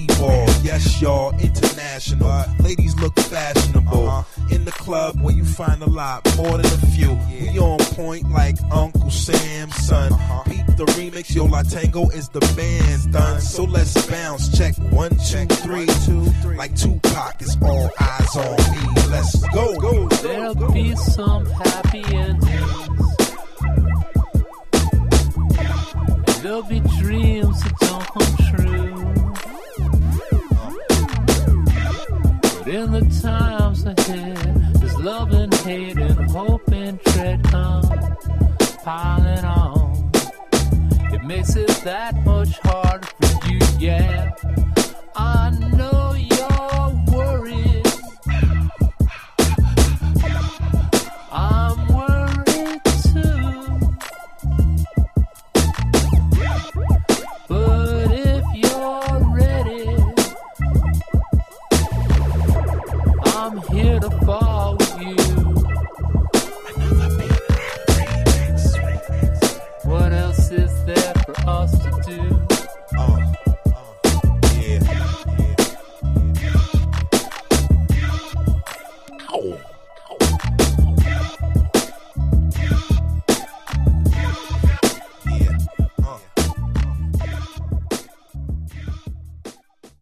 T-ball, yes y'all, international. Ladies look fashionable. In the club where you find a lot more than a few. We on point like Uncle Sam's son. Peep the remix, yo, La Tango is the band's done. So let's bounce, check 1, 2, 3. Like Tupac, it's all eyes on me. Let's go. There'll be some happy endings. There'll be dreams that don't come true. But in the times ahead, there's love and hate and hope and dread come piling on. It makes it that much harder for you, yeah. I know you're worried. I'm worried too. But if you're ready, I'm here to fall.